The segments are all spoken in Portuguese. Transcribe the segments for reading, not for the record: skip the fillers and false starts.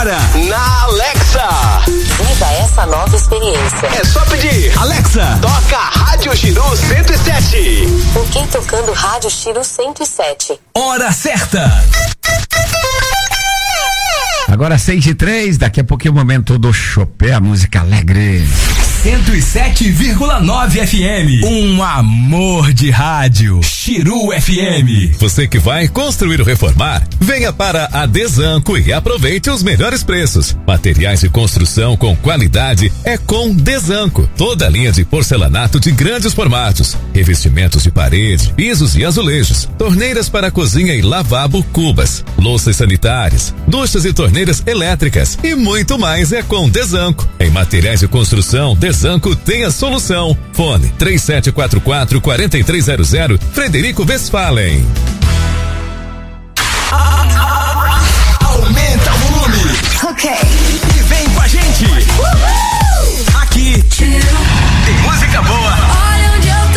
agora na Alexa. Viva essa nova experiência. É só pedir. Alexa, toca Rádio Chiru 107. Ok, tocando Rádio Chiru 107. Hora certa. Agora 6:03, daqui a pouquinho o momento do Chopé, a música alegre. 107,9 FM. Um amor de rádio. Chiru FM. Você que vai construir ou reformar, venha para a Desanco e aproveite os melhores preços. Materiais de construção com qualidade é com Desanco. Toda a linha de porcelanato de grandes formatos, revestimentos de parede, pisos e azulejos, torneiras para cozinha e lavabo, cubas, louças sanitárias, duchas e torneiras elétricas e muito mais é com Desanco. Em materiais de construção, Desanco tem a solução. Fone 3744-4300, Frederico Westphalen. Aumenta o volume. Ok. E vem com a gente. Aqui tem música boa. Olha onde eu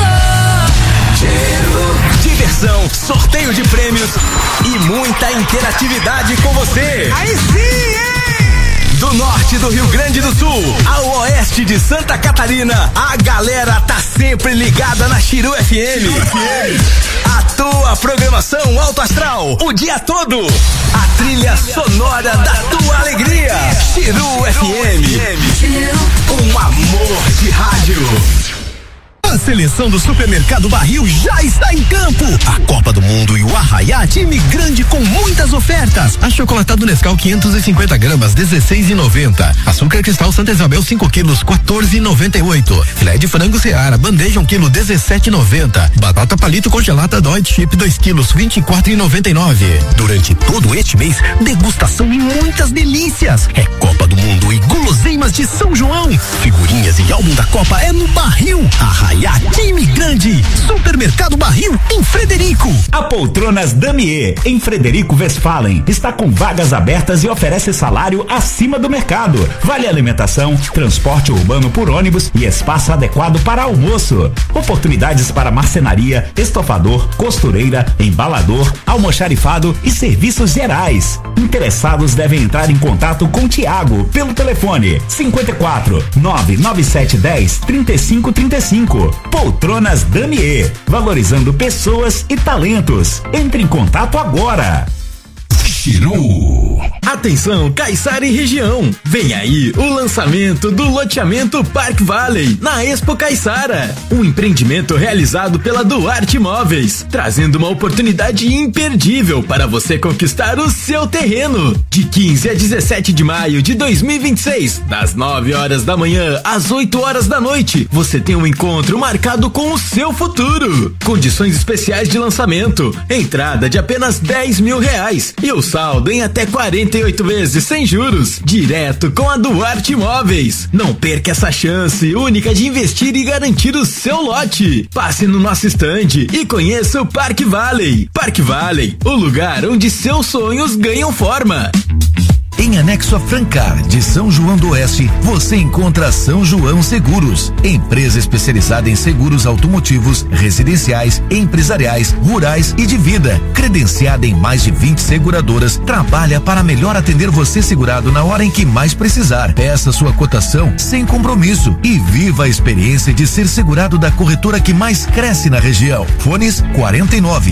tô. Diversão, sorteio de prêmios e muita interatividade com você. Aí sim, hein? Do norte do Rio Grande do Sul ao oeste de Santa Catarina, a galera tá sempre ligada na Chiru FM. A tua programação alto astral o dia todo. A trilha sonora da tua alegria. Chiru FM. Um amor de rádio. A seleção do Supermercado Barril já está em campo. A Copa do Mundo e o Arraiá, time grande com muitas ofertas. Achocolatado Nescau 550 gramas, 16,90. Açúcar Cristal Santa Isabel 5 quilos, 14,98. Filé de frango Seara, bandeja 1 quilo, 17,90. Batata palito congelada Deutsche Chip 2 quilos, 24,99. Durante todo este mês, degustação e muitas delícias. É Copa do Mundo e guloseimas de São João. Figurinhas e álbum da Copa é no Barril. Arraiá, time grande. Supermercado Barril em Frederico. A Poltronas Damier, em Frederico Westphalen, está com vagas abertas e oferece salário acima do mercado. Vale alimentação, transporte urbano por ônibus e espaço adequado para almoço. Oportunidades para marcenaria, estofador, costureira, embalador, almoxarifado e serviços gerais. Interessados devem entrar em contato com Tiago pelo telefone 54 99710 3535. Poltronas Damier, valorizando pessoas e talentos. Entre em contato agora. Chiru. Atenção, Caiçara e região. Vem aí o lançamento do loteamento Park Valley na Expo Caiçara. Um empreendimento realizado pela Duarte Imóveis, trazendo uma oportunidade imperdível para você conquistar o seu terreno. De 15 a 17 de maio de 2026, das 9 horas da manhã às 8 horas da noite, você tem um encontro marcado com o seu futuro. Condições especiais de lançamento: entrada de apenas R$10 mil e o saldo em até 48 vezes sem juros, direto com a Duarte Imóveis. Não perca essa chance única de investir e garantir o seu lote. Passe no nosso estande e conheça o Park Valley. Park Valley, o lugar onde seus sonhos ganham forma. Em anexo a Francar, de São João do Oeste, você encontra São João Seguros, empresa especializada em seguros automotivos, residenciais, empresariais, rurais e de vida. Credenciada em mais de 20 seguradoras, trabalha para melhor atender você segurado na hora em que mais precisar. Peça sua cotação sem compromisso e viva a experiência de ser segurado da corretora que mais cresce na região. Fones 49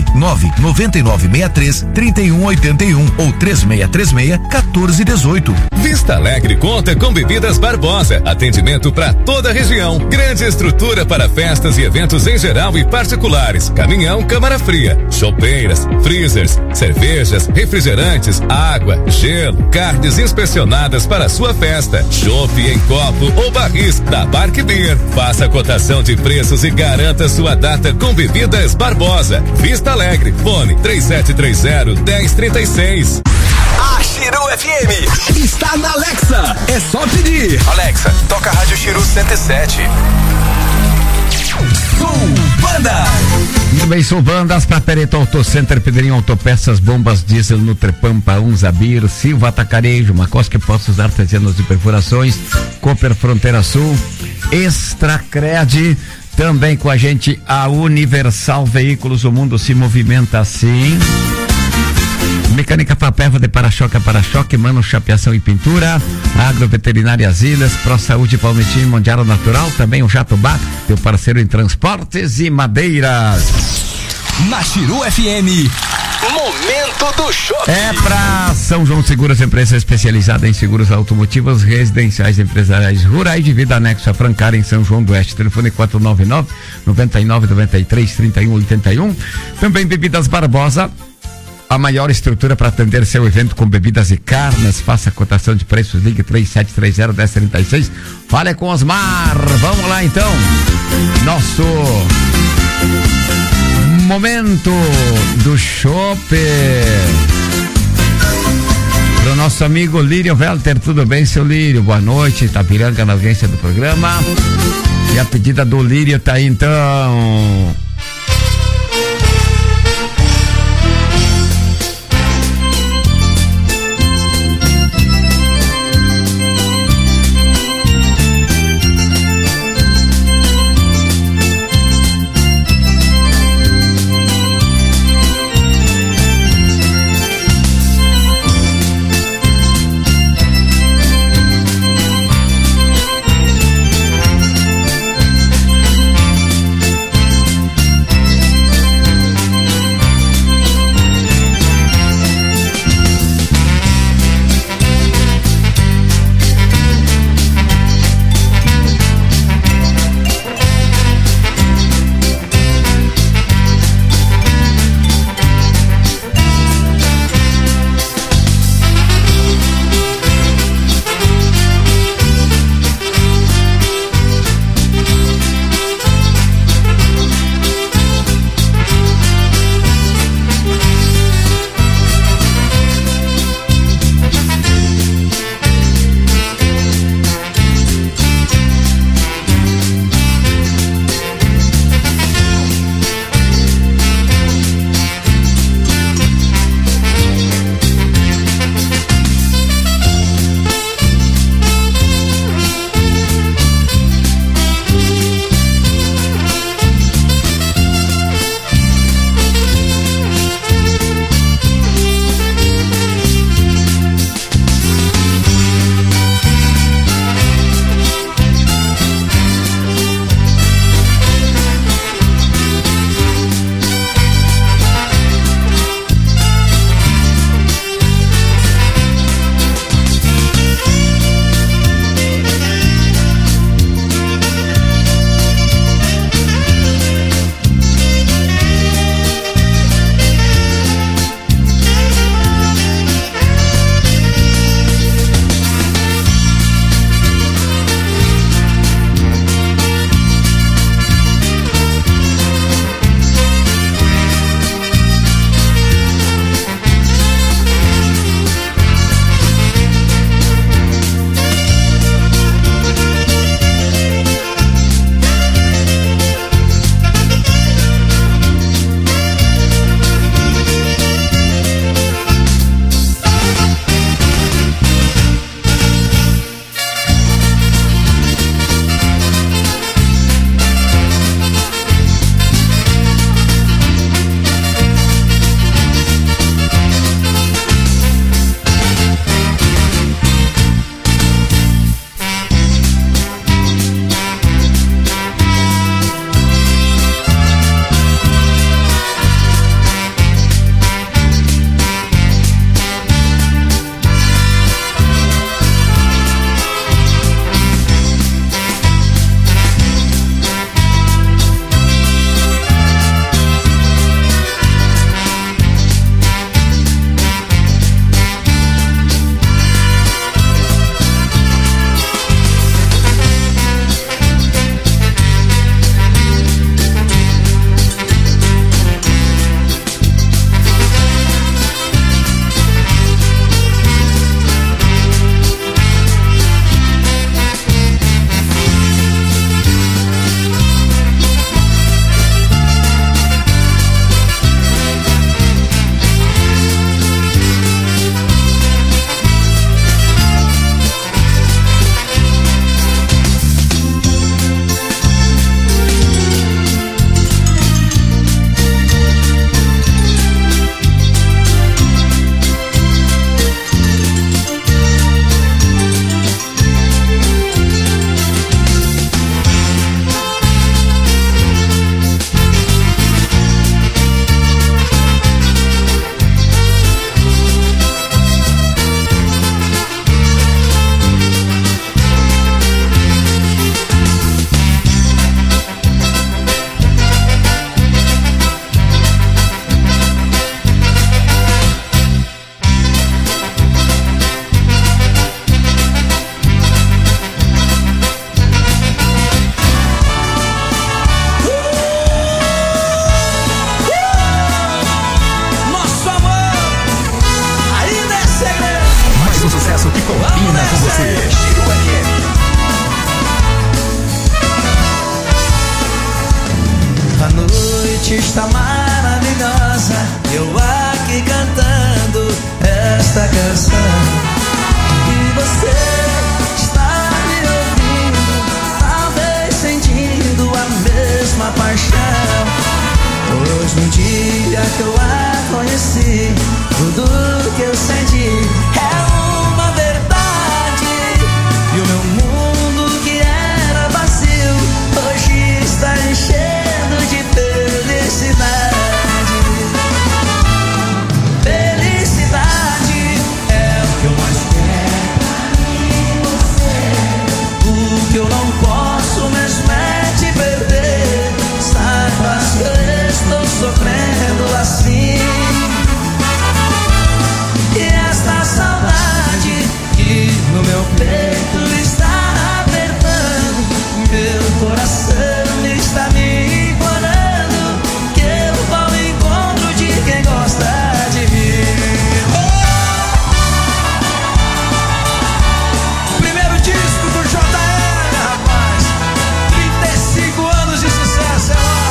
99963 3181 ou 3636 1418. Vista Alegre conta com Bebidas Barbosa, atendimento para toda a região, grande estrutura para festas e eventos em geral e particulares, caminhão câmara fria, chopeiras, freezers, cervejas, refrigerantes, água, gelo, carnes inspecionadas para sua festa, chopp em copo ou barris da Barque Beer. Faça a cotação de preços e garanta sua data com Bebidas Barbosa. Vista Alegre, fone 3730-1036. A Chiru FM está na Alexa. É só pedir. Alexa, toca a Rádio Chiru 107. Sul Banda. Muito bem, Sul Bandas para Pereto Auto Center, Pedrinho Autopeças, bombas diesel, Nutrepampa, Unzabir, Silva Atacarejo, Macosque Postos Artesianos de Perfurações, Cooper Fronteira Sul, Extracred. Também com a gente a Universal Veículos, o mundo se movimenta assim. Mecânica Papeva de para-choque, Mano Chapeação e Pintura, Agroveterinárias Ilhas, Pro Saúde Palmitinho Mundial Natural, também o Jatobá, teu parceiro em transportes e madeiras. Na Chiru FM, Momento do Shopping. É pra São João Seguros, empresa especializada em seguros automotivos, residenciais, empresariais, rurais de vida, anexo a Francar em São João do Oeste. Telefone 499-9993-3181. Também Bebidas Barbosa, a maior estrutura para atender seu evento com bebidas e carnes. Faça a cotação de preços, ligue 3730-1036. Fale com Osmar. Vamos lá então. Nosso Momento do Shopping. Para o nosso amigo Lírio Welter. Tudo bem, seu Lírio? Boa noite. Itapiranga na audiência do programa. E a pedida do Lírio tá aí então. está maravilhosa, eu aqui cantando esta canção. E você está me ouvindo, talvez sentindo a mesma paixão. Pois no dia que eu a conheci, tudo que eu senti é uma verdade. E o meu mundo que era vazio, hoje está enchendo de felicidade. Felicidade é o que eu mais quero pra mim e você. O que eu não posso mesmo é te perder. Saibas que eu estou sofrendo assim. E esta saudade que no meu peito está apertando, meu coração está me implorando que eu vá ao encontro de quem gosta de mim. Primeiro disco do JR, rapaz, 35 anos de sucesso, é lá.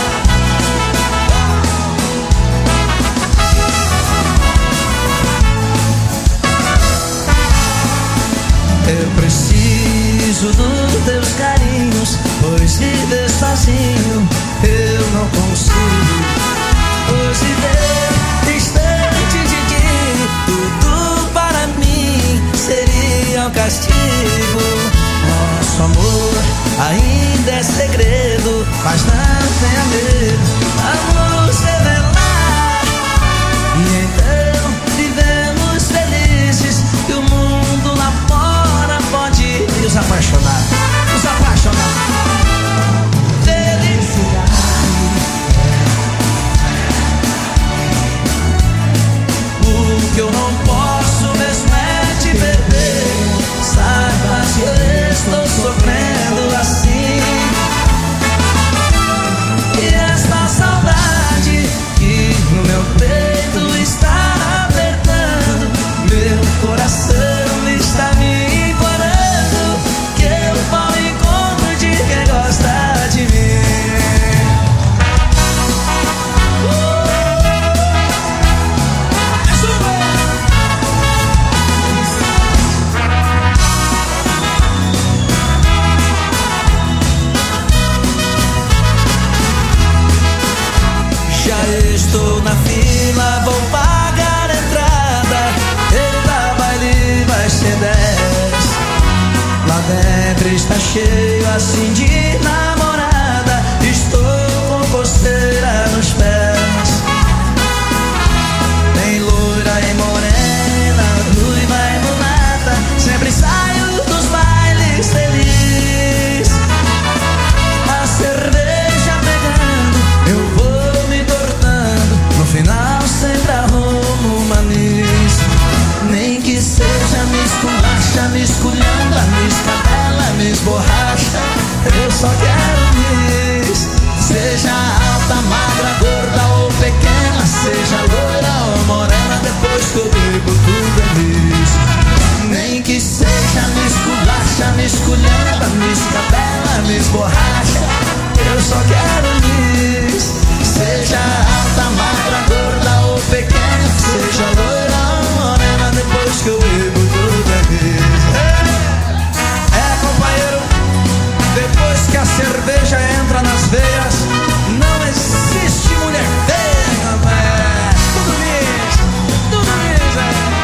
Eu preciso dos teus carinhos, pois viver sozinho eu não consigo. Pois viver distante de ti, tudo para mim seria um castigo. Nosso amor ainda é segredo, mas não tenha medo, vamos revelar. E então vivemos felizes, que o mundo lá fora pode nos apaixonar, nos apaixonar. Felicidade, o que eu não posso mesmo é te perder. Saiba que eu estou sofrendo assim. E esta saudade que no meu peito está apertando, meu coração está me implorando que eu vá ao encontro de quem gosta de mim. Já estou na fila, vou pagar a entrada. Eita, baile vai ser 10. Lá dentro está cheio assim de namorada. Estou com coceira nos pés. Tem loira e morena, ruiva e mulata. Sempre saio dos bailes feliz. A cerveja pegando, eu vou me tornando. No final sempre arrumo uma miss. Nem que seja me esculacha, me esculhamba, me escabela, me esborracha. Eu só quero miss. Seja alta, magra, gorda ou pequena, seja loira ou morena, depois que eu bebo tudo é miss. Nem que seja me esculacha, me esculhamba, me escabela, me esborracha. Eu só quero miss. Seja alta, magra, gorda ou pequena, seja loira ou morena, depois que eu bebo tudo é miss. Companheiro, depois que a cerveja entra nas veias, não existe mulher feia, rapaz. Tudo miss, tudo miss,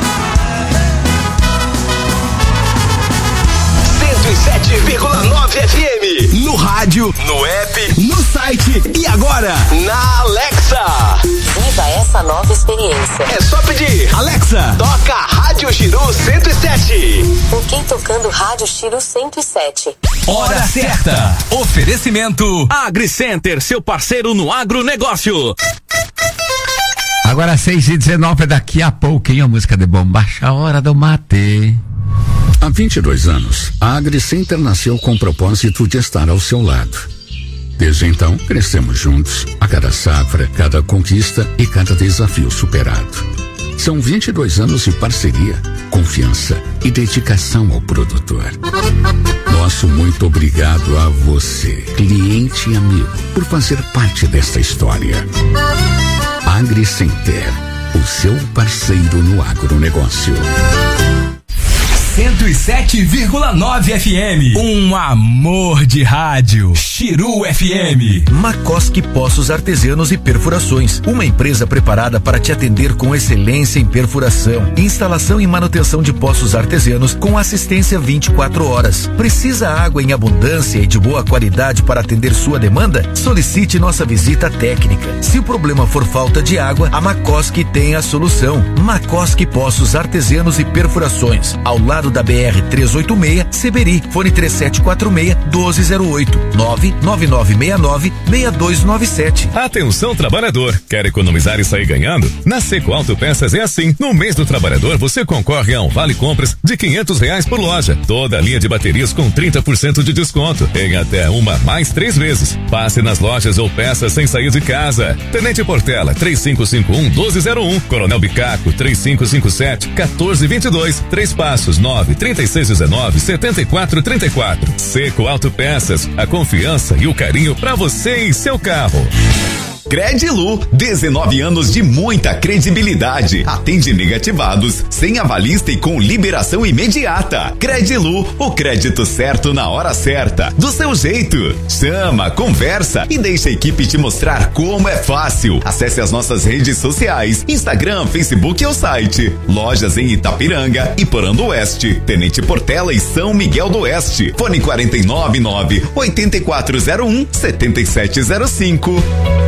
107,9 FM. No rádio, no app, no site e agora na Alexa. Viva essa nova experiência. É só pedir: Alexa, toca Rádio Chiru 107. Ok, tocando Rádio Chiru 107. Hora certa. Oferecimento AgriCenter, seu parceiro no agronegócio. Agora 6h19, daqui a pouquinho a música de bombacha, a hora do mate. Há 22 anos, a AgriCenter nasceu com o propósito de estar ao seu lado. Desde então, crescemos juntos, a cada safra, cada conquista e cada desafio superado. São 22 anos de parceria, confiança e dedicação ao produtor. Nosso muito muito obrigado a você, cliente e amigo, por fazer parte desta história. AgriCenter, o seu parceiro no agronegócio. 107,9 FM. Um amor de rádio. Chiru FM. Macoski Poços Artesianos e Perfurações. Uma empresa preparada para te atender com excelência em perfuração, instalação e manutenção de poços artesianos com assistência 24 horas. Precisa água em abundância e de boa qualidade para atender sua demanda? Solicite nossa visita técnica. Se o problema for falta de água, a Macoski tem a solução. Macoski Poços Artesianos e Perfurações. Ao lado da BR-386, Seberi, fone 3746-1208, 99969-6297. Atenção, trabalhador, quer economizar e sair ganhando? Na Seco Autopeças é assim, no mês do trabalhador você concorre a um vale compras de R$500 por loja, toda a linha de baterias com 30% de desconto, em até uma mais 3 vezes. Passe nas lojas ou peças sem sair de casa. Tenente Portela, 3551-1201, Coronel Bicaco, 3557-1422, Três Passos, 93619-7434. Seco Autopeças, a confiança e o carinho pra você e seu carro. Credilu, 19 anos de muita credibilidade. Atende negativados, sem avalista e com liberação imediata. Credilu, o crédito certo na hora certa, do seu jeito. Chama, conversa e deixa a equipe te mostrar como é fácil. Acesse as nossas redes sociais, Instagram, Facebook e o site. Lojas em Itapiranga, Iporã do Oeste, Tenente Portela e São Miguel do Oeste. Fone 499-8401-7705.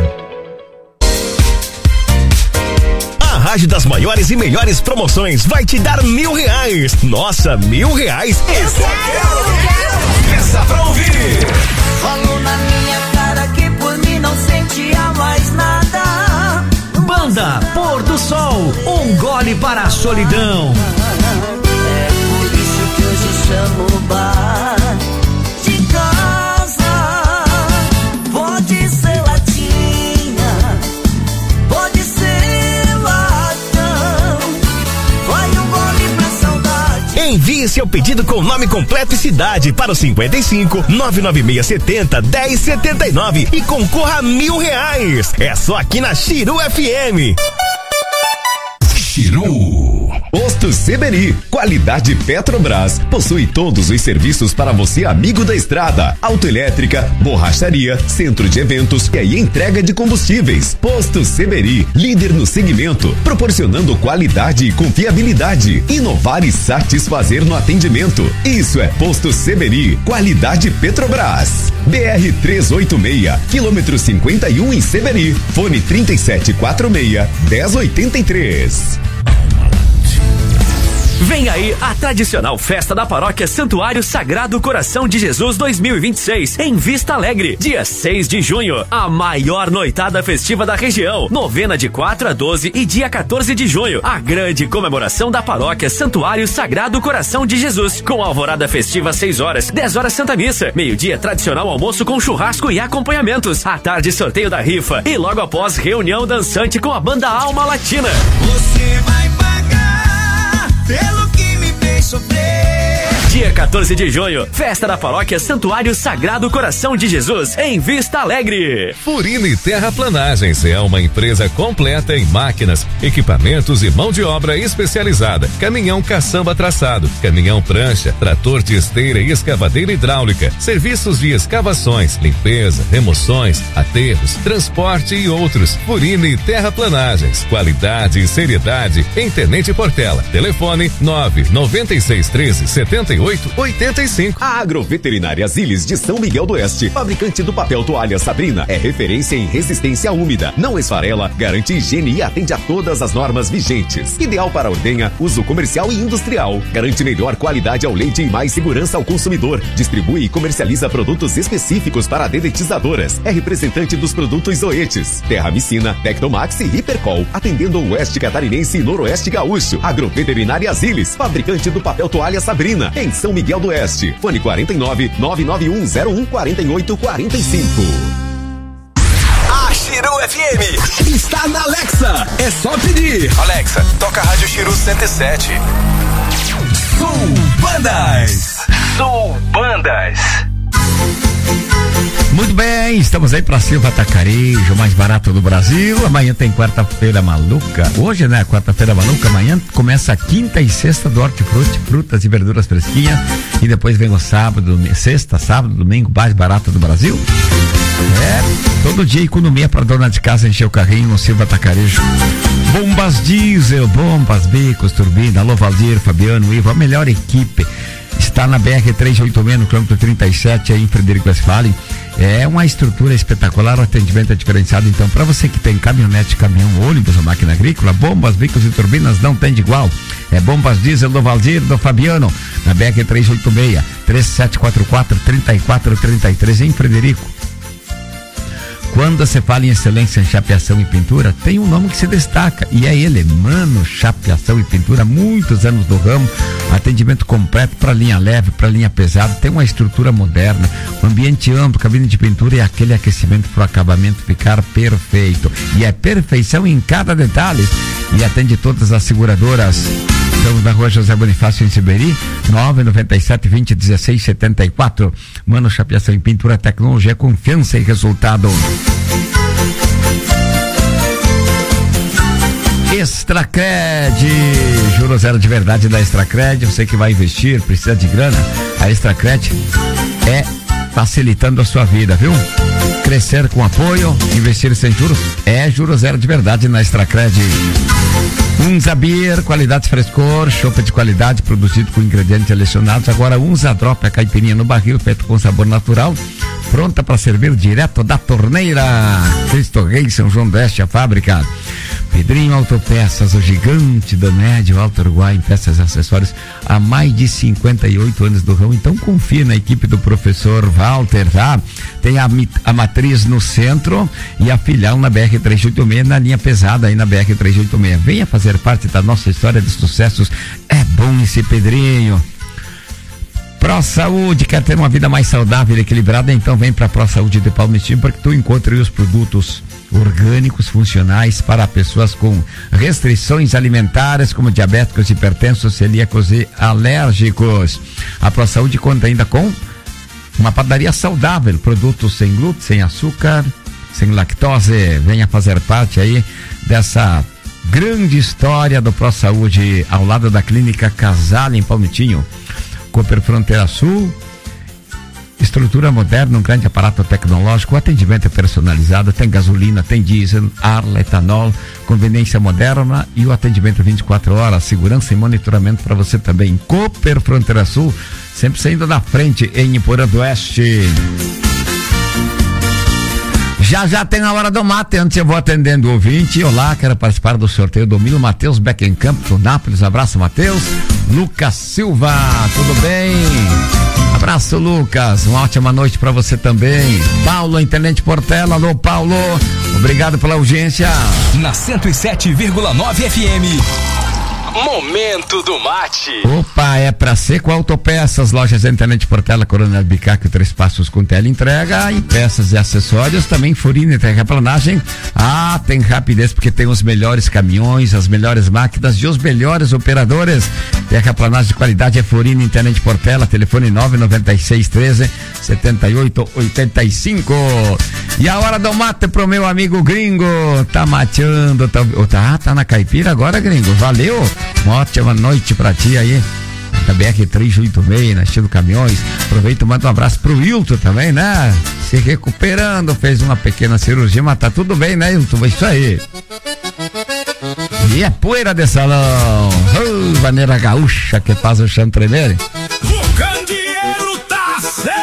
Rádio das maiores e melhores promoções vai te dar R$1.000. Nossa, R$1.000? Eu quero! Peça pra ouvir! Falou na minha cara que por mim não sentia mais nada. Banda Pôr do Sol, um gole para a solidão. É por isso que hoje chamo o bar de casa. Pode ser latinha, pode ser Envie seu pedido com nome completo e cidade para o 55 99670 1079 e concorra a R$1.000. É só aqui na Chiru FM. Chiru. Posto Seberi, qualidade Petrobras, possui todos os serviços para você, amigo da estrada: autoelétrica, borracharia, centro de eventos e entrega de combustíveis. Posto Seberi, líder no segmento, proporcionando qualidade e confiabilidade, inovar e satisfazer no atendimento. Isso é Posto Seberi, qualidade Petrobras. BR-386, quilômetro 51 em Seberi, fone 3746-1083. Vem aí a tradicional festa da paróquia Santuário Sagrado Coração de Jesus 2026, em Vista Alegre, dia 6 de junho, a maior noitada festiva da região, novena de 4 a 12 e dia 14 de junho, a grande comemoração da paróquia Santuário Sagrado Coração de Jesus, com alvorada festiva às 6 horas, 10 horas Santa Missa, meio-dia tradicional almoço com churrasco e acompanhamentos, à tarde sorteio da rifa e logo após reunião dançante com a banda Alma Latina. Você vai pagar pelo que me fez sofrer. Dia 14 de junho, festa da paróquia Santuário Sagrado Coração de Jesus, em Vista Alegre. Furino Terraplanagens é uma empresa completa em máquinas, equipamentos e mão de obra especializada. Caminhão caçamba traçado, caminhão prancha, trator de esteira e escavadeira hidráulica, serviços de escavações, limpeza, remoções, aterros, transporte e outros. Furino Terraplanagens, qualidade e seriedade em Tenente Portela. Telefone 99613-7885. A Agroveterinária Zilis de São Miguel do Oeste, fabricante do papel toalha Sabrina, é referência em resistência úmida, não esfarela, garante higiene e atende a todas as normas vigentes. Ideal para ordenha, uso comercial e industrial. Garante melhor qualidade ao leite e mais segurança ao consumidor. Distribui e comercializa produtos específicos para dedetizadoras. É representante dos produtos Zoetis, Terramicina, Tectomax e Hipercol, atendendo o Oeste Catarinense e Noroeste Gaúcho. Agroveterinária Zilis, fabricante do papel toalha Sabrina, em São Miguel do Oeste. Fone 49-99101-4845. A Chiru FM está na Alexa. É só pedir. Alexa, toca a Rádio Chiru 107. Sul Bandas. Sul Bandas. Muito bem, estamos aí pra Silva Atacarejo, mais barato do Brasil. Amanhã tem quarta-feira maluca. Hoje, né, quarta-feira maluca. Amanhã começa a quinta e sexta do Hortifruti, frutas e verduras fresquinhas. E depois vem o sábado, sexta, sábado, domingo, mais barato do Brasil. Todo dia economia pra dona de casa encher o carrinho no Silva Atacarejo. Bombas diesel, bombas, bicos, turbina. Alô, Valdir, Fabiano, Ivo, a melhor equipe. Está na BR-386, no quilômetro 37, aí em Frederico Westphalen. É uma estrutura espetacular, o atendimento é diferenciado. Então, para você que tem caminhonete, caminhão, ônibus ou máquina agrícola, bombas, bicos e turbinas não tem de igual. É bombas diesel do Valdir, do Fabiano, na BR-386, 3744-3433, em Frederico. Quando você fala em excelência em chapeação e pintura, tem um nome que se destaca, e é ele, Mano Chapeação e Pintura, muitos anos do ramo, atendimento completo para linha leve, para linha pesada, tem uma estrutura moderna, um ambiente amplo, cabine de pintura e aquele aquecimento para o acabamento ficar perfeito. E é perfeição em cada detalhe, e atende todas as seguradoras. Estamos na rua José Bonifácio, em Siberi, 997-20-16-74. Mano Chapeação e Pintura, tecnologia, confiança e resultado. Extracred, juro zero de verdade da Extracred. Você que vai investir, precisa de grana, a Extracred é facilitando a sua vida, viu? Crescer com apoio, investir sem juros, é juro zero de verdade na Extracred. Unzabir, qualidade frescor, chopp de qualidade, produzido com ingredientes selecionados. Agora Unza Drop, a caipirinha no barril, feito com sabor natural, pronta para servir direto da torneira. Cristo Rei, São João do Oeste, a fábrica. Pedrinho Autopeças, o gigante do médio Alto Uruguai, em peças e acessórios, há mais de 58 anos do ramo. Então confia na equipe do professor Walter, tá? Tem a matriz no centro e a filial na BR-386, na linha pesada aí na BR-386. Venha fazer parte da nossa história de sucessos. É bom esse Pedrinho. Pro Saúde, quer ter uma vida mais saudável e equilibrada? Então vem pra Pro Saúde de Palmitim, para que tu encontre os produtos orgânicos funcionais para pessoas com restrições alimentares, como diabéticos, hipertensos, celíacos e alérgicos. A Pro Saúde conta ainda com uma padaria saudável, produtos sem glúten, sem açúcar, sem lactose. Venha fazer parte aí dessa grande história do Pro Saúde, ao lado da Clínica Casale, em Palmitinho. Cooper Fronteira Sul, estrutura moderna, um grande aparato tecnológico, atendimento é personalizado, tem gasolina, tem diesel, ar, etanol, conveniência moderna e o atendimento 24 horas, segurança e monitoramento para você também. Cooper Fronteira Sul, sempre saindo da frente em Iporã do Oeste. Já tem a hora do mate. Antes eu vou atendendo o ouvinte. Olá, quero participar do sorteio do Milo Matheus Beckenkamp do Nápoles. Abraço, Matheus. Lucas Silva, tudo bem? Abraço, Lucas. Uma ótima noite para você também. Paulo, Intendente Portela. Alô, Paulo. Obrigado pela audiência. Na 107,9 FM. Momento do mate. Opa, é pra Seco Autopeças, lojas Intendente Portela, Coronel Bicac, 3 Passos com teleentrega e peças e acessórios, também Furina e terraplanagem. Ah, tem rapidez porque tem os melhores caminhões, as melhores máquinas e os melhores operadores. Terraplanagem de qualidade é Furina Intendente Portela, telefone 99613-7885. E a hora do mate pro meu amigo gringo, tá mateando, tá na caipira agora, gringo, valeu. Uma ótima noite pra ti aí, da BR-386, na Estilo Caminhões. Aproveita e manda um abraço pro Wilton também, né? Se recuperando, fez uma pequena cirurgia, mas tá tudo bem, né, Wilton? Isso aí. E é poeira de salão. Maneira gaúcha que faz o chão tremer. O candeeiro tá aceso!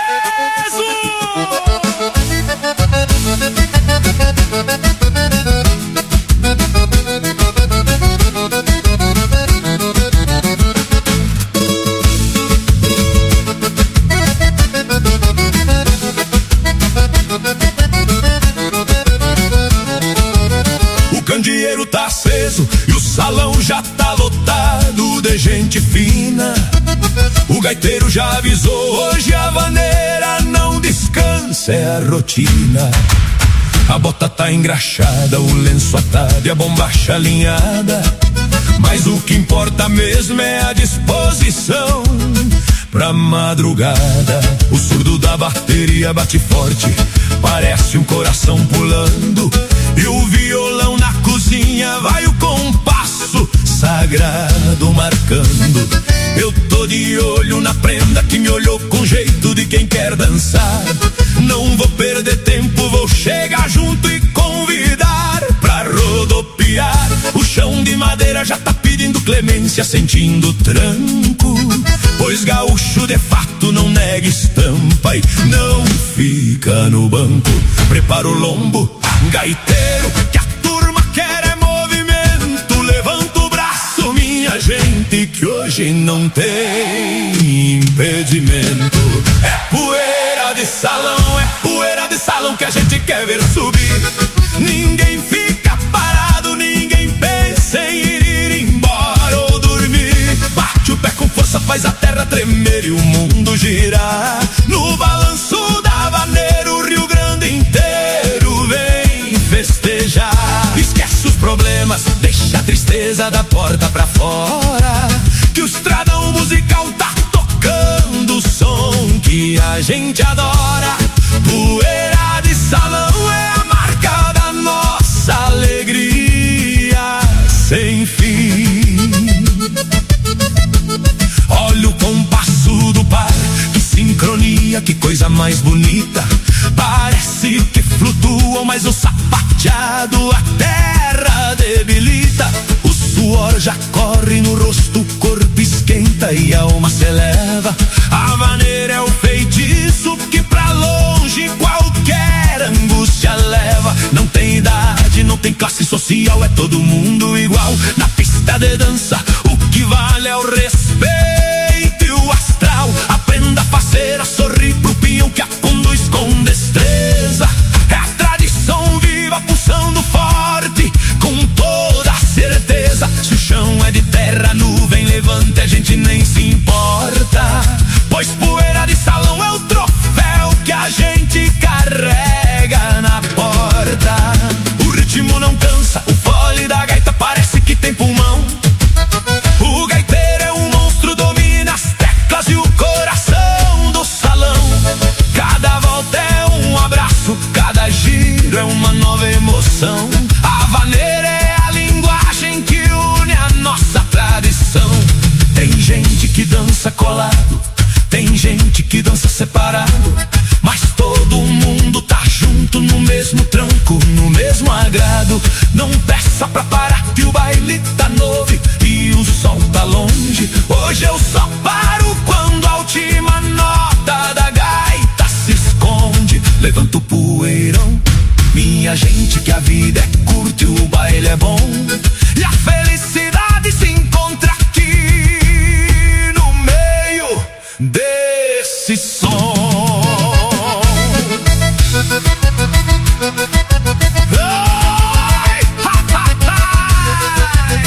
O candeeiro tá aceso e o salão já tá lotado de gente fina. O gaiteiro já avisou, hoje a vaneira não descansa, é a rotina. A bota tá engraxada, o lenço atado e a bombacha alinhada. Mas o que importa mesmo é a disposição pra madrugada. O surdo da bateria bate forte parece um coração pulando. E o violão na cozinha vai o compasso sagrado marcando. Eu tô de olho na prenda que me olhou com jeito de quem quer dançar. Não vou perder tempo, vou chegar junto e convidar pra rodopiar. O chão de madeira já tá pedindo clemência, sentindo tranco, pois gaúcho de fato não nega estampa e não fica no banco. Prepara o lombo, gaiteiro, que a turma quer é movimento. Levanta o braço, minha gente, que hoje não tem impedimento. É poeira de salão que a gente quer ver subir. Ninguém fica parado, ninguém pensa em ir embora ou dormir. Bate o pé com força, faz a terra tremer e o mundo girar. No balanço da vaneira o Rio Grande inteiro vem festejar. Esquece os problemas, deixa a tristeza da porta pra fora, que o estradão musical tá tocando o som que a gente adora. Poeira de salão é a marca da nossa alegria sem fim. Olha o compasso do par, que sincronia, que coisa mais bonita. Parece que flutuam, mas o sapateado a terra debilita. O suor já corre no rosto, o corpo esquenta e a alma se eleva. A vaneira é o feitiço que pra longe qualquer angústia leva. Não tem idade, não tem classe social, é todo mundo igual. Na pista de dança, o que vale é o respeito e o astral. Aprenda a fazer, a sorrir pro peão que a conduz com destreza. É a tradição viva, pulsando forte, com toda a certeza. Se o chão é de terra, nuvem levanta, a gente nem se importa, pois poeira de salão é o troféu que a gente carrega na porta. O ritmo não cansa, o fole da gaita parece que tem pulmão. O gaiteiro é um monstro, domina as teclas e o coração do salão. Cada volta é um abraço, cada giro é uma nova emoção. A vaneira é a linguagem que une a nossa tradição. Tem gente que dança colado, tem gente que dança separado, mas todo mundo tá junto no mesmo tranco, no mesmo agrado. Não peça pra parar que o baile tá novo e o sol tá longe. Hoje eu só paro quando a última nota da gaita se esconde. Levanta o poeirão, minha gente, que a vida é curta e o baile é bom. E a felicidade se encontra aqui no meio desse som. Ai, ha, ha, ha.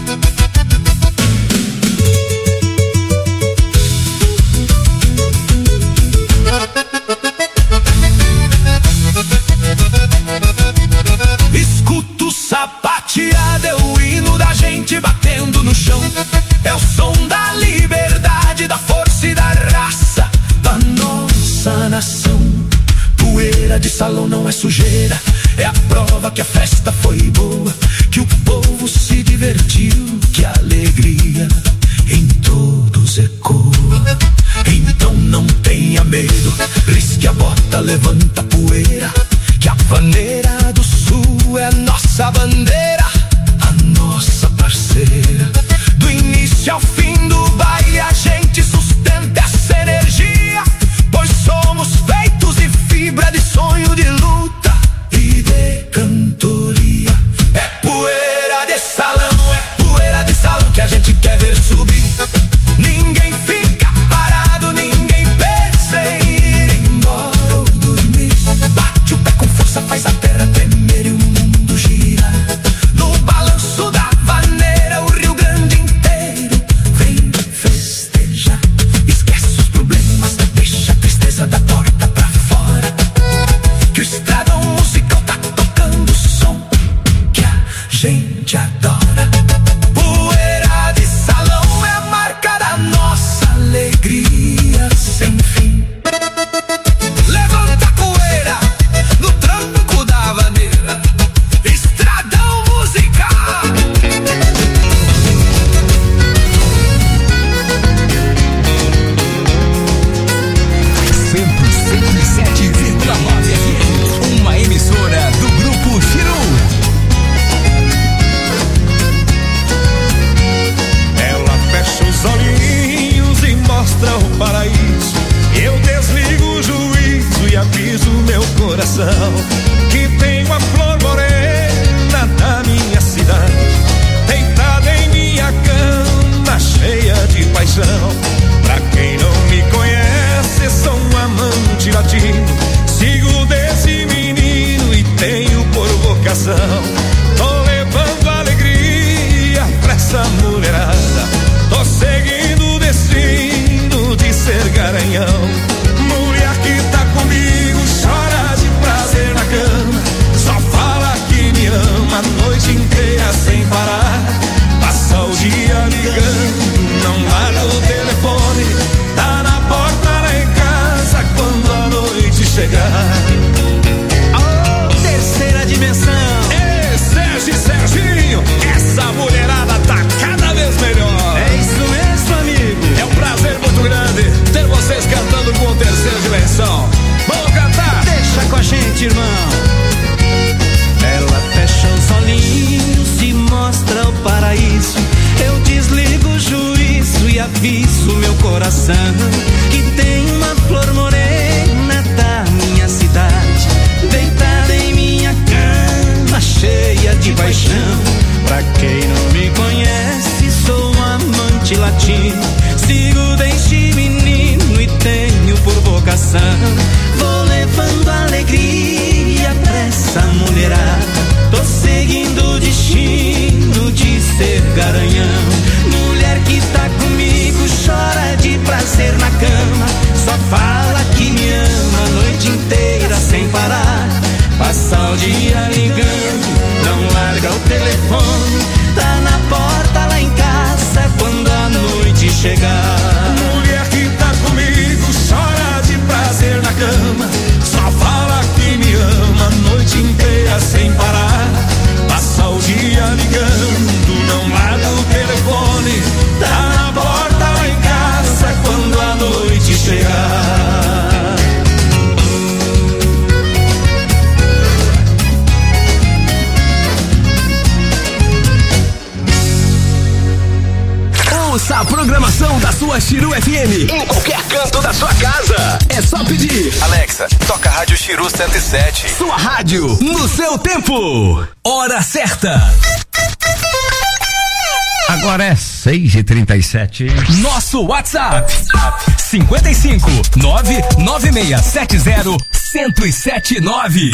Escuto sapateado, é o hino da gente batendo no chão. É o som da liberdade, da força e da raça da nossa nação. Poeira de salão não é sujeira, é a prova que a festa foi boa, que o povo se divertiu, que a alegria em todos ecoa. Então não tenha medo, risque a bota, levanta a poeira, que a vaneira do sul é a nossa bandeira, a nossa parceira. Do início ao fim do baile a gente sustenta essa energia, pois somos feitos de fibra, de sonho, de luta e de cantoria. É poeira de salão que a gente quer ver subir. Ninguém fica parado, ninguém pensa em ir embora ou dormir. Bate o pé com força, faz a terra aviso meu coração que tem uma flor morena da minha cidade, deitada em minha cama, cheia de paixão. Pra quem não me conhece, sou um amante latino, sigo desse menino e tenho por vocação. Tô levando alegria pra essa mulherada, tô seguindo o destino de ser garanhão. Mulher que tá comigo chora de prazer na cama, só fala que me ama a noite inteira sem parar. Passa o dia ligando, não larga o telefone, tá na porta lá em casa quando a noite chegar. Oh, terceira dimensão. Serginho, essa mulherada tá cada vez melhor. É isso mesmo, amigo. É um prazer muito grande ter vocês cantando com terceira dimensão. Vamos cantar? Deixa com a gente, irmão. Ela fecha os olhinhos e mostra o paraíso. Eu desligo o juízo e aviso meu coração que tem uma flor morena da minha cidade, deitada em minha cama, cheia de paixão. Pra quem não me conhece, sou um amante latino, sigo deste menino e tenho por vocação. Vou levando alegria pra essa mulherada, tô seguindo o destino de ser garanhão. Mulher que tá comigo chora de prazer na cama, só fala que me ama a noite inteira sem parar. Passa o dia ligando, não larga o telefone, tá na porta lá em casa quando a noite chegar. Mulher que tá comigo chora de prazer na cama, só fala que me ama a noite inteira sem parar. Passa o dia ligando, não larga o telefone, tá na porta lá em casa quando a noite chegar. Ouça a programação da sua Chiru FM em qualquer canto da sua casa. É só pedir. Alexa, toca a Rádio Chiru 107. Sua rádio, no seu tempo. Hora certa. Agora é 6h37. Nosso WhatsApp 55 99670 1079.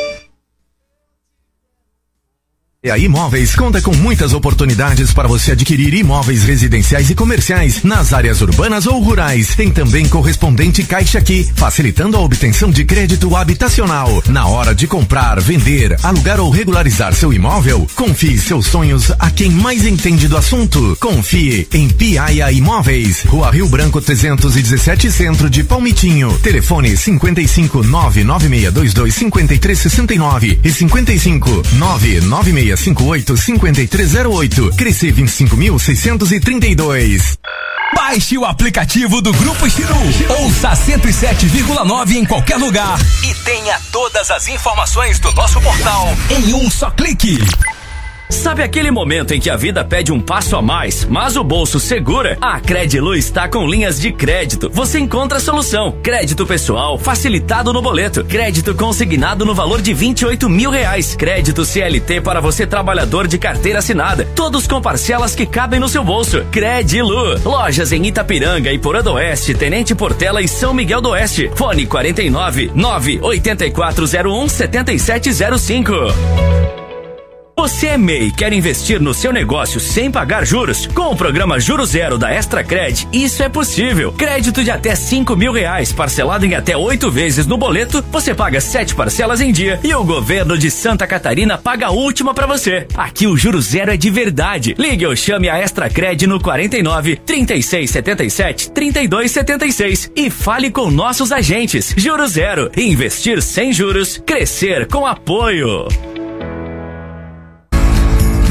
E a Imóveis conta com muitas oportunidades para você adquirir imóveis residenciais e comerciais nas áreas urbanas ou rurais. Tem também correspondente Caixa Aqui, facilitando a obtenção de crédito habitacional. Na hora de comprar, vender, alugar ou regularizar seu imóvel, confie seus sonhos a quem mais entende do assunto. Confie em Piaia Imóveis, Rua Rio Branco 317, Centro de Palmitinho. Telefone 55 99622 5369 e 55 996 585308, Crescer 25.632. Baixe o aplicativo do Grupo Chiru. Ouça 107,9 em qualquer lugar e tenha todas as informações do nosso portal em um só clique. Sabe aquele momento em que a vida pede um passo a mais, mas o bolso segura? A Credilu está com linhas de crédito. Você encontra a solução. Crédito pessoal, facilitado no boleto. Crédito consignado no valor de R$28 mil. Crédito CLT para você trabalhador de carteira assinada. Todos com parcelas que cabem no seu bolso. Credilu. Lojas em Itapiranga, Iporã do Oeste, Tenente Portela e São Miguel do Oeste. Fone 49 98401 7705. Você é MEI e quer investir no seu negócio sem pagar juros? Com o programa Juro Zero da Extracred, isso é possível. Crédito de até R$5 mil, parcelado em até 8 vezes no boleto, você paga 7 parcelas em dia e o governo de Santa Catarina paga a última pra você. Aqui o Juro Zero é de verdade. Ligue ou chame a Extracred no 49 3677 3276 e fale com nossos agentes. Juro Zero, investir sem juros, crescer com apoio.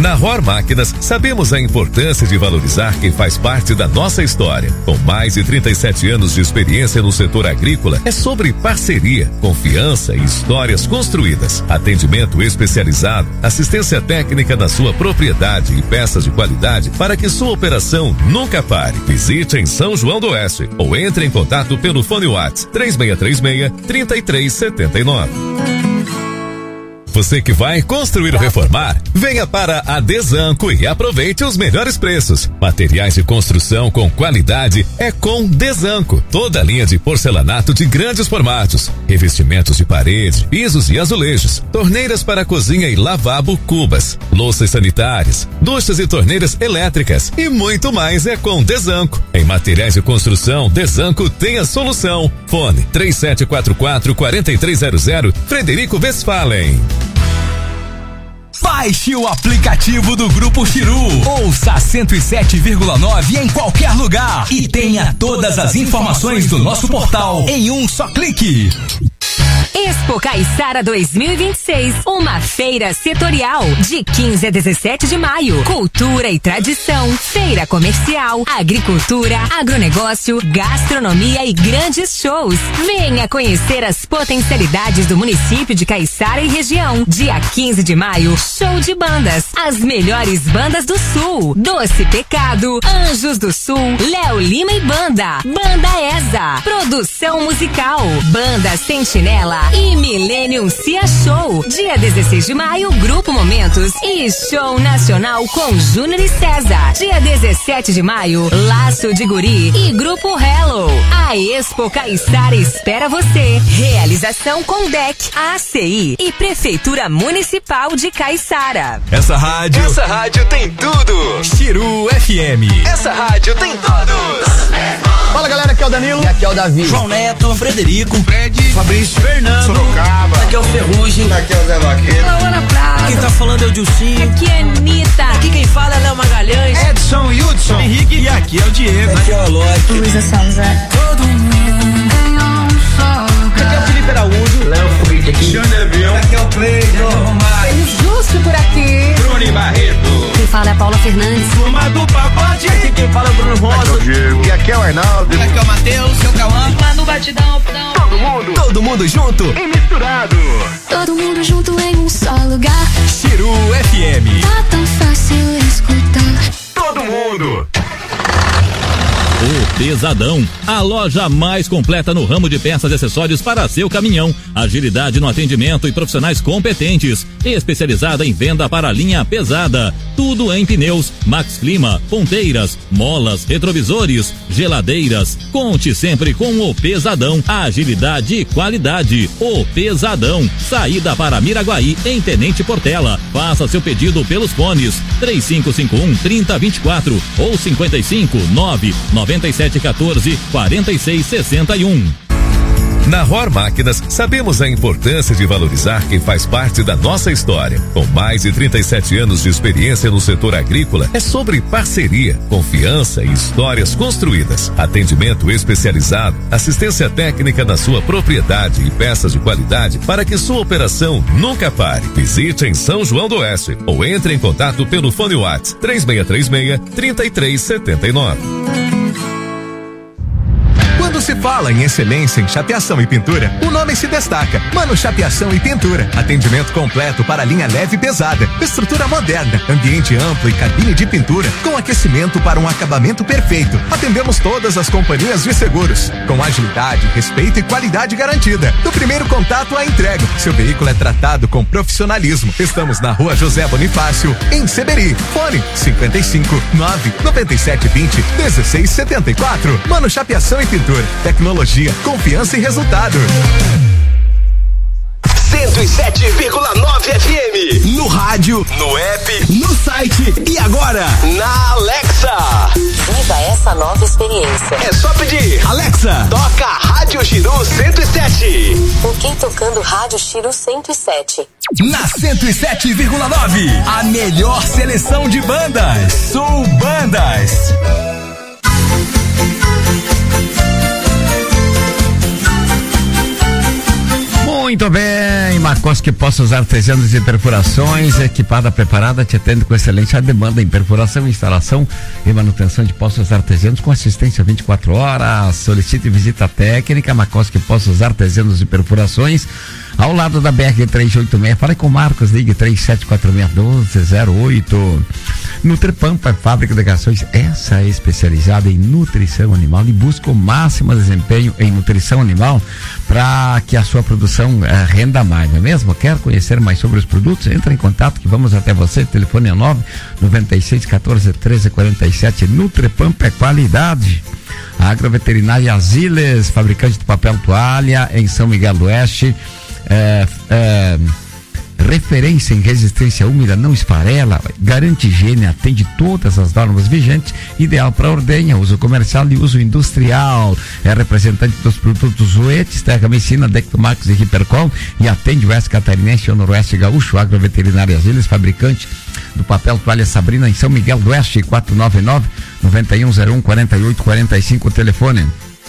Na ROR Máquinas, sabemos a importância de valorizar quem faz parte da nossa história. Com mais de 37 anos de experiência no setor agrícola, é sobre parceria, confiança e histórias construídas. Atendimento especializado, assistência técnica na sua propriedade e peças de qualidade para que sua operação nunca pare. Visite em São João do Oeste ou entre em contato pelo fone WhatsApp 3636-3379. Você que vai construir ou reformar, venha para a Desanco e aproveite os melhores preços. Materiais de construção com qualidade é com Desanco. Toda a linha de porcelanato de grandes formatos, revestimentos de parede, pisos e azulejos, torneiras para cozinha e lavabo cubas, louças sanitárias, duchas e torneiras elétricas e muito mais é com Desanco. Em materiais de construção, Desanco tem a solução. Fone 3744-4300, Frederico Westphalen. Baixe o aplicativo do Grupo Chiru. Ouça 107,9 em qualquer lugar e tenha todas as informações do nosso portal em um só clique. Expo Caiçara 2026, uma feira setorial de 15 a 17 de maio. Cultura e tradição, feira comercial, agricultura, agronegócio, gastronomia e grandes shows. Venha conhecer as potencialidades do município de Caiçara e região. Dia 15 de maio, show de bandas. As melhores bandas do Sul. Doce Pecado, Anjos do Sul, Léo Lima e Banda. Banda ESA. Produção musical. Banda Sentinela e Millennium Cia Show. Dia 16 de maio, Grupo Momentos e Show Nacional com Júnior e César. Dia 17 de maio, Laço de Guri e Grupo Hello. A Expo Caiçara espera você. Realização com DEC, ACI e Prefeitura Municipal de Caiçara. Essa rádio tem tudo. Chiru FM. Essa rádio tem todos. Fala galera, aqui é o Danilo. E aqui é o Davi. João Neto, Frederico, Fred, Fabrício, Fernando, Sorocaba. Aqui é o Ferrugem. Aqui é o Zé Vaqueiro. Laura Prata. Quem tá falando é o Dilcinho. Aqui é Anitta. Aqui quem fala é Léo Magalhães. Edson, Hudson, Henrique. E aqui é o Diego. Aqui é o Alok. Luísa Sonza. Todo mundo tem um só lugar. Aqui é o Felipe Araújo. Léo Foguete aqui. Júnior Bill. Aqui é o Cleiton. Justo por aqui. Bruni Barreto. Quem fala é Paula Fernandes. Turma do Pagode. Aqui quem fala é o Bruno Rosa. Aqui é o Diego. E aqui é o Arnaldo. Aqui é o Matheus, seu Cauã. Lá no Batidão. Todo mundo junto e misturado. Todo mundo junto em um só lugar. Chiru FM. Tá tão fácil escutar. Todo mundo. O Pesadão, a loja mais completa no ramo de peças e acessórios para seu caminhão. Agilidade no atendimento e profissionais competentes. Especializada em venda para a linha pesada. Tudo em pneus, Max Clima, ponteiras, molas, retrovisores, geladeiras. Conte sempre com o Pesadão. Agilidade e qualidade. O Pesadão. Saída para Miraguaí, em Tenente Portela. Faça seu pedido pelos fones 3551-3024 ou 55-99714-4661. Na ROR Máquinas, sabemos a importância de valorizar quem faz parte da nossa história. Com mais de 37 anos de experiência no setor agrícola, é sobre parceria, confiança e histórias construídas. Atendimento especializado, assistência técnica na sua propriedade e peças de qualidade para que sua operação nunca pare. Visite em São João do Oeste ou entre em contato pelo fone WhatsApp 3636-3379. Quando se fala em excelência em chapeação e pintura, o nome se destaca. Mano Chapeação e Pintura. Atendimento completo para linha leve e pesada. Estrutura moderna, ambiente amplo e cabine de pintura com aquecimento para um acabamento perfeito. Atendemos todas as companhias de seguros com agilidade, respeito e qualidade garantida. Do primeiro contato à entrega, seu veículo é tratado com profissionalismo. Estamos na Rua José Bonifácio, em Seberi. Fone 55-99720-1674. Mano Chapeação e Pintura. Tecnologia, confiança e resultado. 107,9 FM. No rádio, no app, no site e agora na Alexa. Viva essa nova experiência. É só pedir. Alexa, toca Rádio Chiru 107. Ok, tocando Rádio Chiru 107. Na 107,9. A melhor seleção de bandas. Sul Bandas. Muito bem, Macoski Poços Artesianos e Perfurações, equipada, preparada, te atende com excelência demanda em perfuração, instalação e manutenção de poços artesianos com assistência 24 horas. Solicite visita técnica, Macoski Poços Artesianos e Perfurações, ao lado da BR 386. Fale com Marcos, ligue 37461208. Nutripampa, fábrica de rações, essa é especializada em nutrição animal e busca o máximo desempenho em nutrição animal para que a sua produção renda mais, não é mesmo? Quer conhecer mais sobre os produtos? Entra em contato que vamos até você. Telefone é 996141347. Nutripampa é qualidade. A Agroveterinária Aziles, fabricante de papel toalha em São Miguel do Oeste. Referência em resistência úmida, não esfarela, garante higiene, atende todas as normas vigentes, ideal para ordenha, uso comercial e uso industrial. É representante dos produtos Zoetis, Terra Medicina, Dectomax e Hipercol e atende o Oeste Catarinense e o Noroeste Gaúcho. Agroveterinária Aziles, fabricante do papel toalha Sabrina em São Miguel do Oeste, 499-9101-4845, o telefone.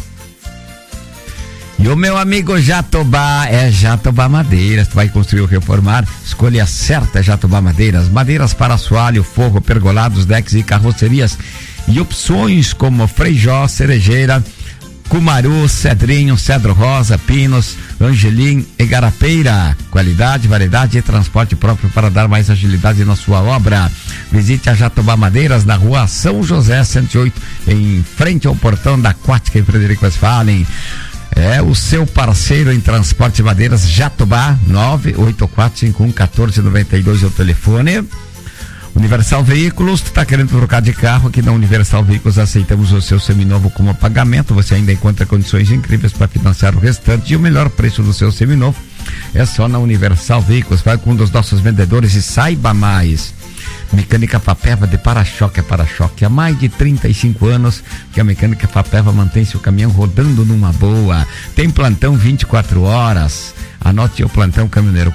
E o meu amigo Jatobá, Jatobá Madeiras. Tu vai construir ou reformar? Escolha a certa, Jatobá Madeiras. Madeiras para assoalho, forro, pergolados, decks e carrocerias. E opções como freijó, cerejeira, cumaru, cedrinho, cedro rosa, pinos, angelim e garapeira. Qualidade, variedade e transporte próprio para dar mais agilidade na sua obra. Visite a Jatobá Madeiras na rua São José 108, em frente ao portão da Aquática em Frederico Westphalen. É o seu parceiro em transporte de madeiras, Jatobá. 984511492 é o telefone. Universal Veículos, tu tá querendo trocar de carro? Aqui na Universal Veículos aceitamos o seu seminovo como pagamento. Você ainda encontra condições incríveis para financiar o restante e o melhor preço do seu seminovo é só na Universal Veículos. Vai com um dos nossos vendedores e saiba mais. Mecânica Fapeva de para-choque a para-choque. Há mais de 35 anos que a Mecânica Fapeva mantém seu caminhão rodando numa boa. Tem plantão 24 horas. Anote o plantão caminhoneiro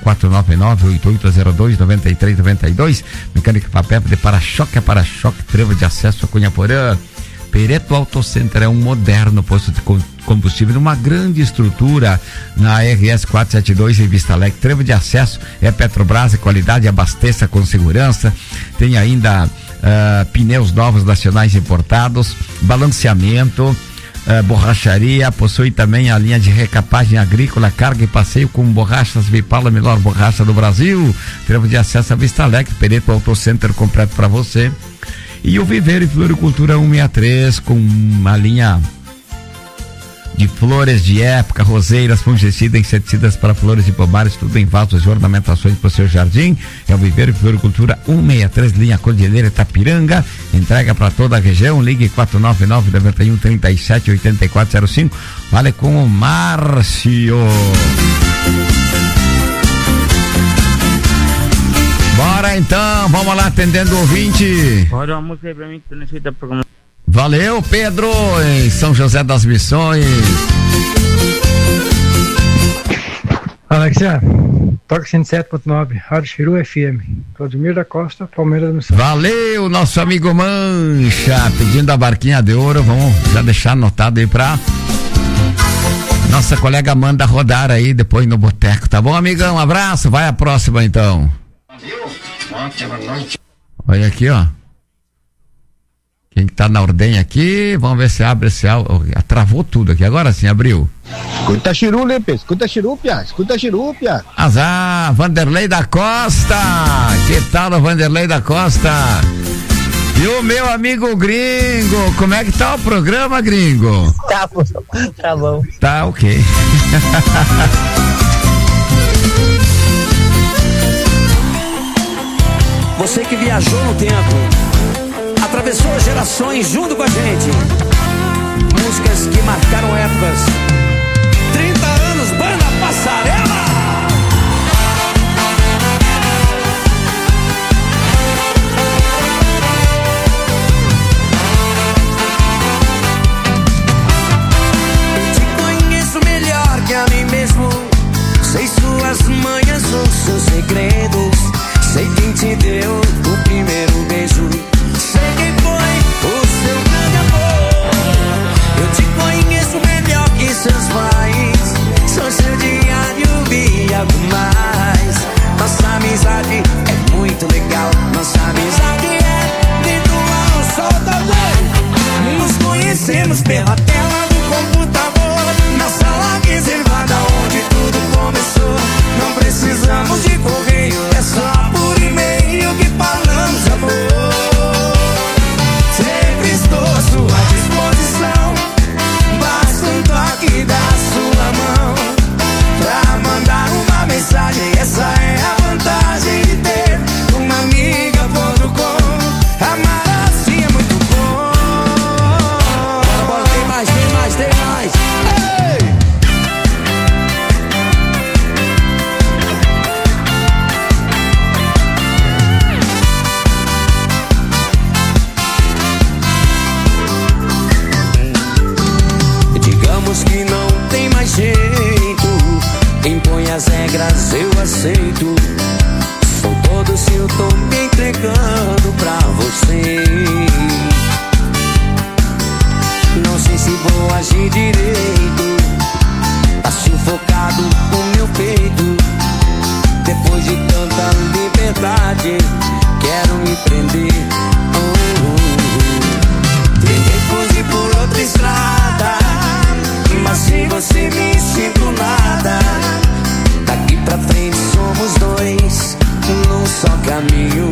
499-8802-9392. Mecânica Fapeva de para-choque a para-choque. Trevo de acesso a Cunhaporã. Pereto Auto Center é um moderno posto de combustível numa grande estrutura na RS 472 em Vista Alegre. Trevo de acesso é Petrobras, qualidade, abasteça com segurança. Tem ainda pneus novos nacionais importados, balanceamento, borracharia, possui também a linha de recapagem agrícola, carga e passeio com borrachas Vipal, a melhor borracha do Brasil. Trevo de acesso a Vista Alegre, Pereto Auto Center completo para você. E o Viveiro e Floricultura 163 com uma linha de flores de época, roseiras, fungicidas, inseticidas para flores e pomares, tudo em vasos e ornamentações para o seu jardim. É o Viveiro e Floricultura 163, linha Cordilheira Itapiranga. Entrega para toda a região. Ligue 499-91-37-8405. Vale com o Márcio. Bora então, vamos lá atendendo o ouvinte. Roda uma música aí pra mim que necessita programa. Valeu, Pedro, em São José das Missões. Alexia, toca 107.9, Rádio Chiru FM. Claudimir da Costa, Palmeiras da Missão. Valeu, nosso amigo Mancha, pedindo a barquinha de ouro. Vamos já deixar anotado aí pra nossa colega Amanda rodar aí depois no boteco, tá bom, amigão? Um abraço, vai a próxima então. Olha aqui, ó. Quem tá na ordenha aqui, vamos ver se abre esse áudio. Travou tudo aqui, agora sim, abriu. Escuta Chiru, Lepe, escuta Chiru, Pia. Azar, Vanderlei da Costa. Que tal o Vanderlei da Costa? E o meu amigo Gringo, como é que tá o programa, Gringo? Tá bom. Tá ok. Você que viajou no tempo, atravessou gerações junto com a gente. Músicas que marcaram épocas. 30 anos, Banda Passarela. Eu te conheço melhor que a mim mesmo. Sei suas manhas ou seus segredos. Sei quem te deu o primeiro beijo. Sei quem foi o seu grande amor. Eu te conheço melhor que as regras eu aceito. Sou todo se eu tô me entregando pra você. Não sei se vou agir direito. Tá sufocado o meu peito. Depois de tanta liberdade, quero me prender. Tentei fugir por outra estrada, mas sem você me sinto nada. Daqui pra frente somos dois, num só caminho.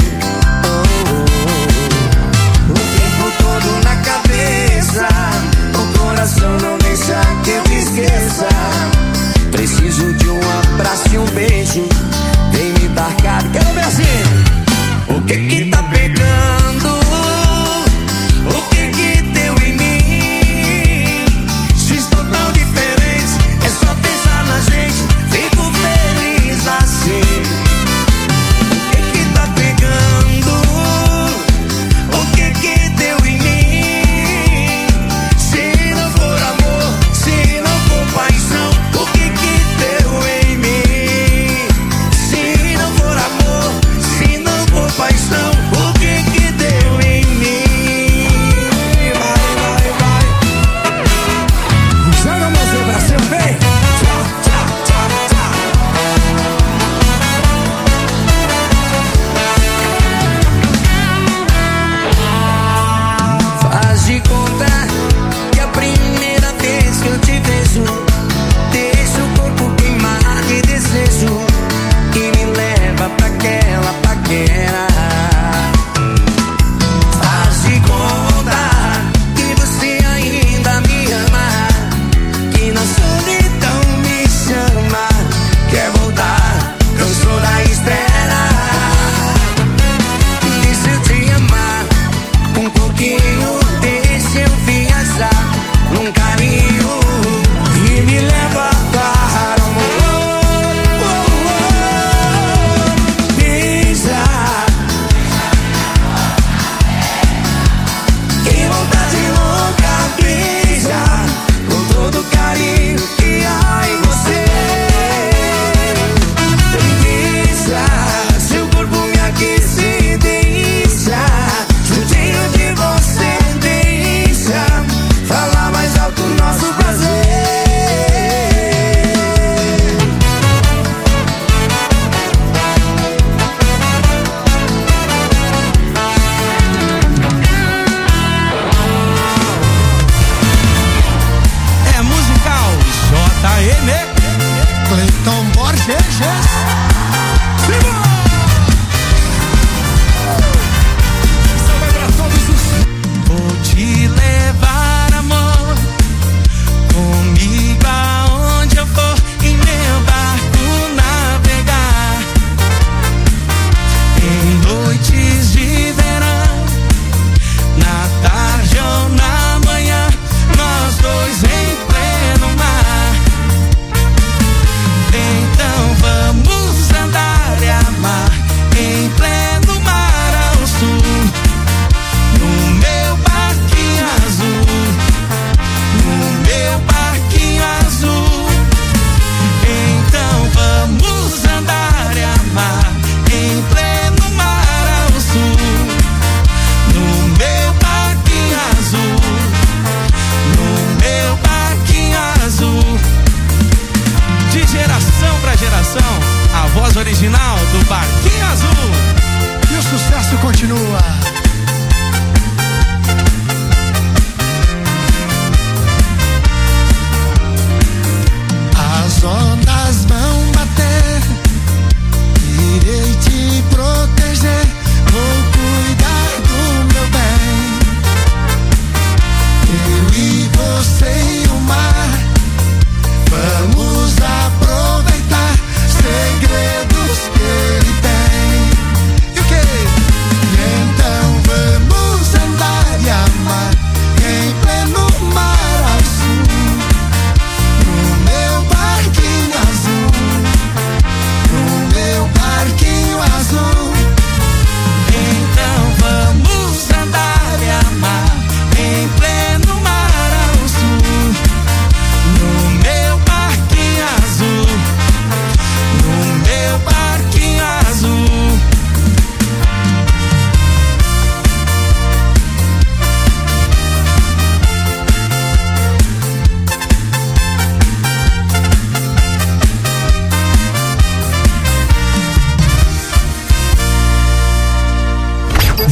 O tempo todo na cabeça, o coração não deixa que eu te esqueça. Preciso de um abraço e um beijo. Vem me dar cara, quero ver assim. O que tá pegando? O que deu em mim? Se estou tão diferente, é só pensar na gente. Fico feliz assim. O que tá pegando? O que deu em mim? Se não for amor, se não for paixão, o que deu em mim? Se não for amor, se não for paixão, o que deu em mim? Vai. Joga a mãozinha pra cima, vem. Faz de conta que a primeira vez que eu te vejo, deixa o corpo queimar de desejo e me leva pra aquela paquera. Faz de conta que você ainda me ama, que na solidão me chama, quer voltar, cansou da espera. Deixa eu te amar um pouquinho, deixa eu viajar num carinho e me leva para o amor. Beija, que vontade louca, beija com todo carinho que há em você. Beija, seu corpo me aquece, deixa juntinho de você, deixa falar mais alto nosso prazer. É musical, J.M. Cleiton Borges. Vou te levar, amor, comigo aonde eu for, em meu barco navegar. Em noites de verão, na tarde ou na manhã, nós dois em pleno mar. Então vamos andar e amar.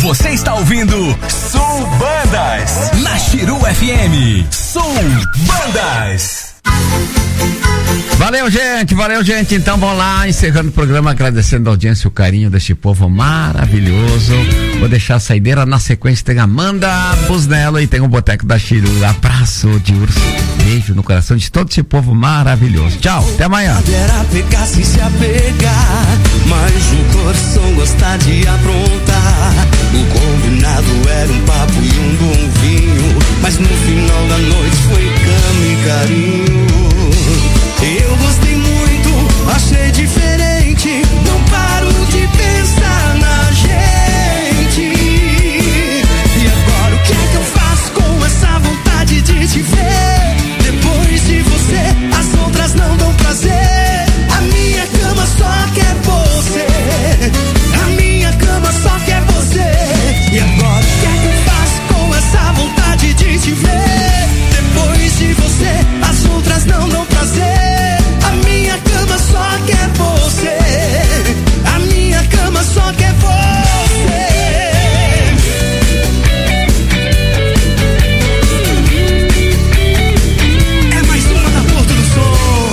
Você está ouvindo Sul Bandas na Chiru FM. Sul Bandas. Valeu, gente. Então vamos lá, encerrando o programa, agradecendo a audiência e o carinho deste povo maravilhoso. Vou deixar a saideira, na sequência tem Amanda Busnello e tem o Boteco da Chiru. Abraço de urso, beijo no coração de todo esse povo maravilhoso. Tchau, até amanhã. Era pegar sem se apegar, mas o coração gosta de aprontar. O combinado era um papo e um bom vinho, mas no final da noite foi cama e carinho. Eu gostei muito, achei diferente, não paro de pensar na gente. E agora o que é que eu faço com essa vontade de te ver? Depois de você, as outras não dão prazer. A minha cama só quer você, a minha cama só quer você. E agora o que é que eu faço com essa vontade de te ver? Depois de você, as outras não dão prazer. A minha cama só quer você, a minha cama só quer você. É mais uma da Porto do Sol.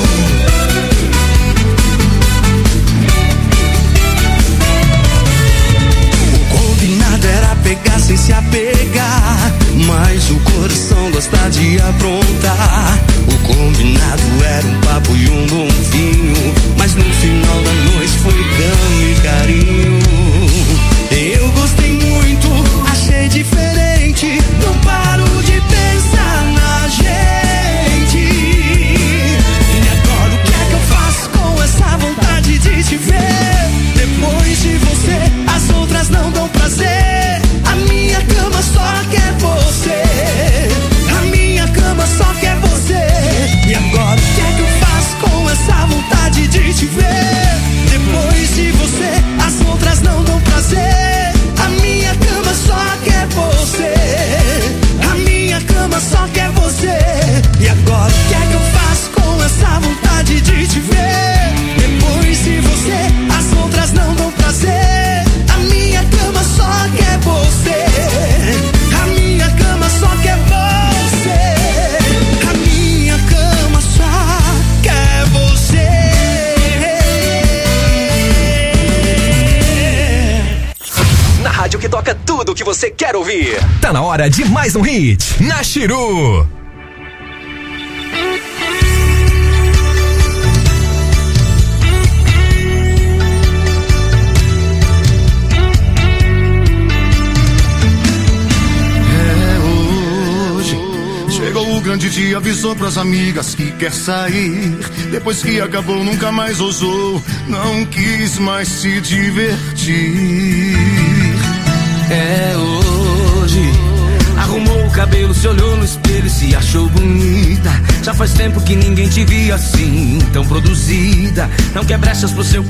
O combinado era pegar sem se apegar, mas o coração gosta de aprontar. O combinado era um papo e um bom vinho, mas no final da noite foi cama e carinho. Eu gostei muito, achei diferente, não paro de pensar na gente. E agora o que é que eu faço com essa vontade de te ver? Depois de você, as outras não dão prazer. A minha cama só quer você, a minha cama só quer você. E agora o que é que eu faço com essa vontade de te ver? Depois de você, as outras não dão prazer. A minha cama só quer você, a minha cama só quer você. E agora o que é que eu faço com essa vontade de te ver? Depois de você, as outras não dão prazer. A minha cama só quer você, a minha cama só quer você. A minha cama só quer você. Na rádio que toca tudo o que você quer ouvir. Tá na hora de mais um hit na Chiru. Chegou o grande dia, avisou pras amigas que quer sair. Depois que acabou, nunca mais ousou, não quis mais se divertir. É hoje. Arrumou o cabelo, se olhou no espelho e se achou bonita. Já faz tempo que ninguém te via assim, tão produzida. Não quer brechas pro seu